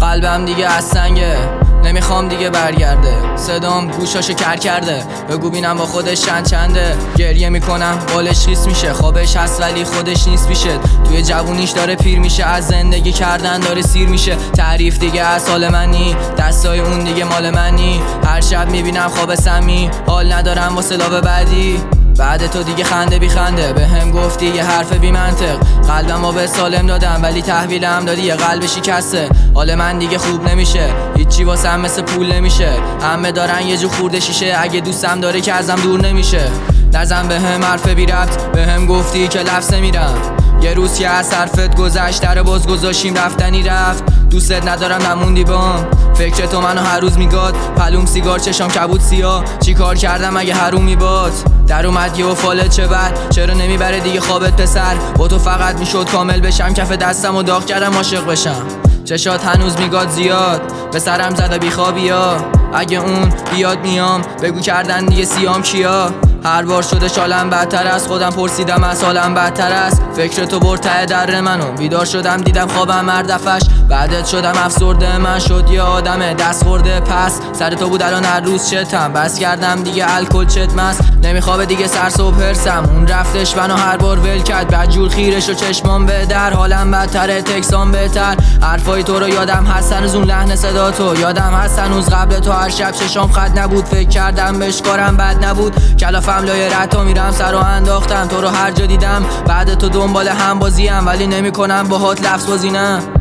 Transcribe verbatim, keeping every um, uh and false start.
قلبم دیگه از سنگه، نمیخوام دیگه برگرده. صدام گوشاشو کر کرده، بگو بینم با خودش چند چنده. گریه میکنم بالش خیس میشه، خوابش هست ولی خودش نیست پیشه. توی جوونیش داره پیر میشه، از زندگی کردن داره سیر میشه. تعریف دیگه از حال منی، دستای اون دیگه مال منی. هر شب میبینم خواب سمی، حال ندارم واسه لابه بعدی. بعد تو دیگه خنده بی خنده، به هم گفتی یه حرف بی منطق. قلبمو به سالم دادم ولی تحویلم دادی یه قلب شکسته. حال من دیگه خوب نمیشه، هیچی واسم مثل پول نمیشه. همه دارن یه جو خورده شیشه، اگه دوستم داره که ازم دور نمیشه. نزن به هم حرف بی ربط، به هم گفتی که لفظ میرم. یه روز که از حرفت گذشت در باز گذاشیم رفتنی رفت. دوستت ندارم نموندی بام، فکر تو منو هر روز میگاد. پلوم سیگار چشام کبود سیاه، چی کار کردم اگه حرومی باد. در اومد یه فالت چه بد، چرا نمیبره دیگه خوابت پسر. با تو فقط میشد کامل بشم، کف دستم و داغ کردم عاشق بشم. چشات هنوز میگاد زیاد، به سرم زده بیخوابیا. اگه اون بیاد میام، بگو کردن دیگه سیام کیا. هر بار شده شالم بدتر از خودم، پرسیدم از حالم بدتر است. فکر تو برد ته در منو، بیدار شدم دیدم خوابم مردفش. بعدت شدم افسرده، من شد یه آدم دست خورده پس. سر تو بود الان هر روز چتم، بس کردم دیگه الکل چت مست. نمیخوابه دیگه سر صبح هرسم، اون رفتش منو هر بار ول کرد. بدجور خیرش و چشمام به در، حالم بدتره تکسام بهتر. حرفای تو رو یادم هست هنوز، اون لحن صدا تو یادم هست هنوز. قبل تو هر شب چشام خط نبود، فکر کردم بهش کارم بد نبود. کلافم لای رتا میرم، سر رو انداختم تو رو هر جا دیدم. بعد تو دنبال هم بازیم ولی نمیکنم باهات لفظ بازی نه.